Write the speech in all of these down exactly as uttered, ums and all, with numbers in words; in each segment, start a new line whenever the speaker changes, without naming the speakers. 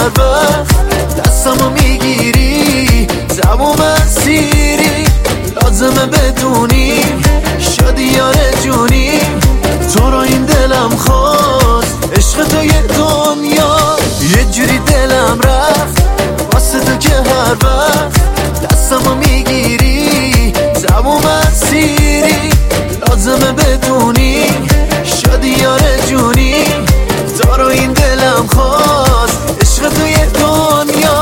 هر وقت دستمو میگیری تموم مسیری لازمه بدونی شدی یار جونی تو رو این دلم خواست عشق تو یه دنیا یه جوری دلم رفت واسه تو که هر وقت دستمو میگیری تموم مسیری لازمه بدونی شدی یار جونی تو رو این دلم خواست عشق تو یه دنیا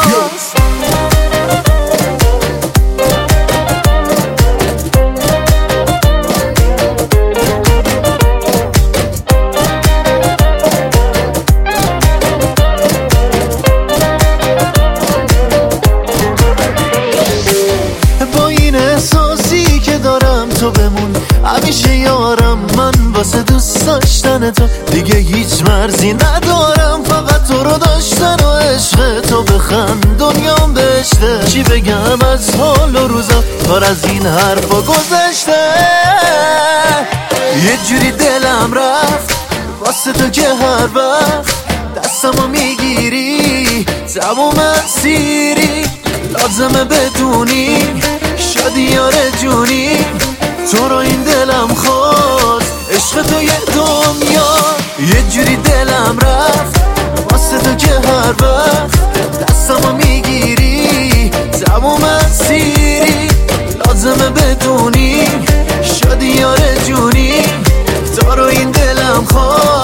تو بمون همیشه یارم من واسه دوست داشتن تو دیگه هیچ مرزی ندارم فقط تو رو داشتن و عشق تو بخند دنیام بهشته چی بگم از حال و روزا کار از این حرفا گذشته یه جوری دلم رفت واسه تو که هر وقت دستمو میگیری تموم مسیری لازمه بدونی شدی یار جونی تو رو این دلم خواست عشق تو یه دنیا یه جوری دلم رفت واسه تو که هر وقت دستمو میگیری تموم مسیری لازمه بدونی شدی یار جونی تو رو این دلم خواست